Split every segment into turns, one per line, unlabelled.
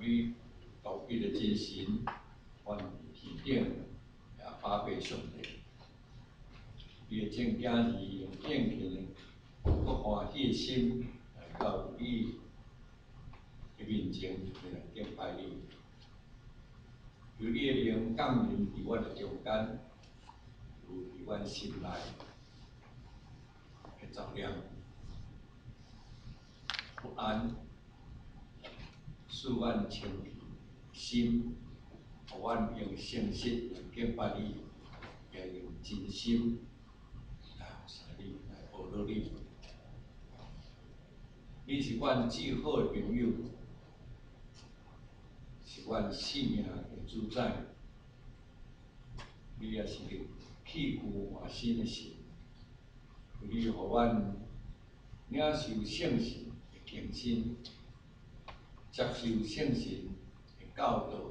你高贵的精神，愿天顶也发挥上帝。你的正经是用敬虔、国欢喜的心来到你的面前来敬拜你。由你的灵降临伫阮的中间，有伫阮心内的照亮，不安，使阮清僻心，互阮用诚实来敬拜你，也用真心来服你，来学乐你。你是阮最好的朋友，是阮性命的主宰。你也是个气骨换新的神，你互阮领受圣神的更新，接受圣神的教导，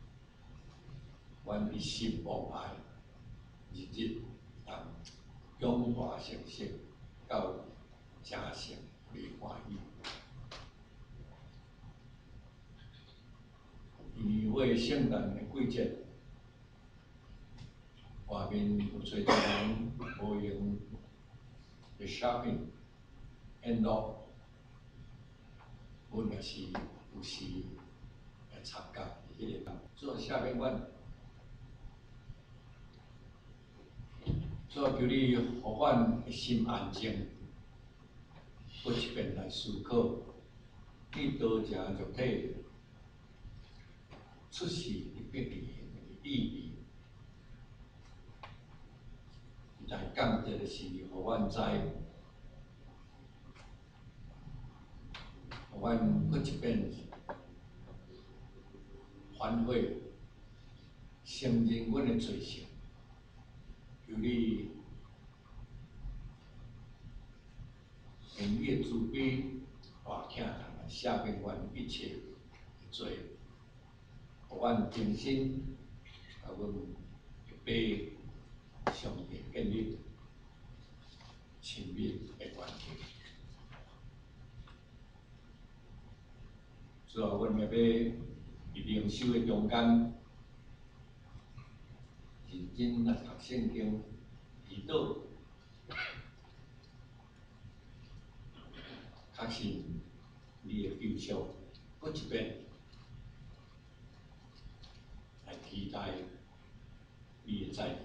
阮一心无碍，日日当永华成色，到成圣为欢喜。因为圣诞的季节，外面有侪人无用的 shopping、end up， 阮也是有时来参加迄个。做下面阮，做求你互阮的心安静，搁一遍来思考，你道成肉体出世的必然的意义。来讲这个是，互阮知，互阮搁一遍反悔，承认阮的罪行，求你用你的慈悲大疼来赦免阮一切的罪，互阮重新甲阮的爸上帝建立亲密的关系。最后，阮也要伫灵修的中间，认真来读圣经、祈祷，确信你的救赎，搁一遍来期待你的再临。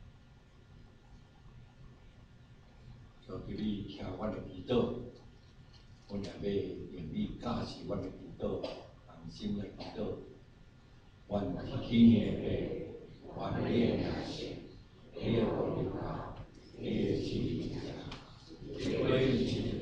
就求你听阮的祈祷，阮也要用你教示阮的祈祷，同心来祈祷。愿天的爸，愿你的名声，你的国临到，你的旨意行，你的旨意